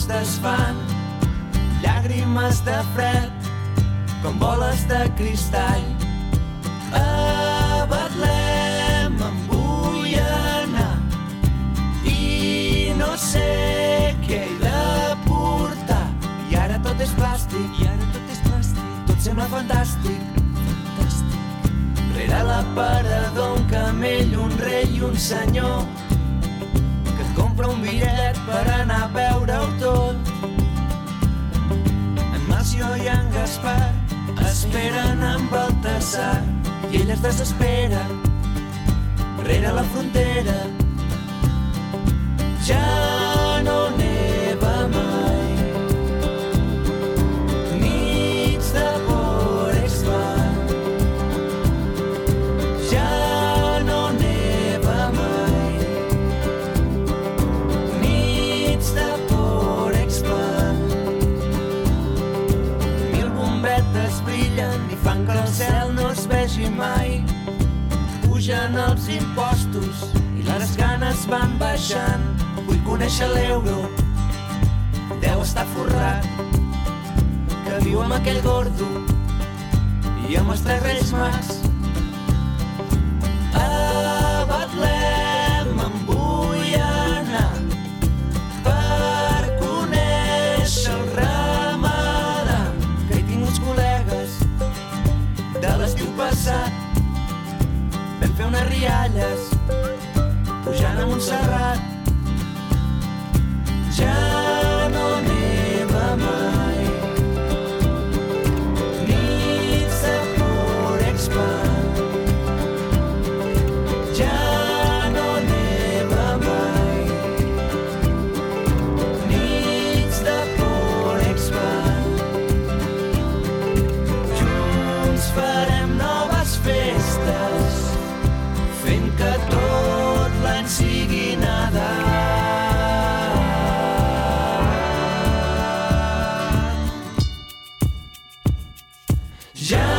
desfan, llàgrimes de fred, com boles de cristall. A Betlem em vull anar i no sé què he de portar. I ara tot és plàstic, tot sembla fantàstic. Rere l'aparador un camell, un rei i un senyor que et compra un bitllet per anar a veure-ho tot. En Màcio i en Gaspar esperen amb Baltasar i ell es desespera rere la frontera. Ja no neva mai, nits de por expat. Ja no neva mai, nits de por expat. 1000 bombetes brillen i fan que el cel no es vegi mai. Pugen els impostos i les ganes van baixant. Vull conèixer l'euro, deu estar forrat, que viu amb aquell gordo i amb els 3 reis mags. A Betlem em vull anar per conèixer el ramadà, que he tingut col·legues de l'estiu passat. Vam fer unes rialles pujant a Montserrat. Ja no neva mai, nits de por expat. Ja no neva mai, nits de por expat. Junts farem noves festes, fent que tot l'any sigui Nadal. Ja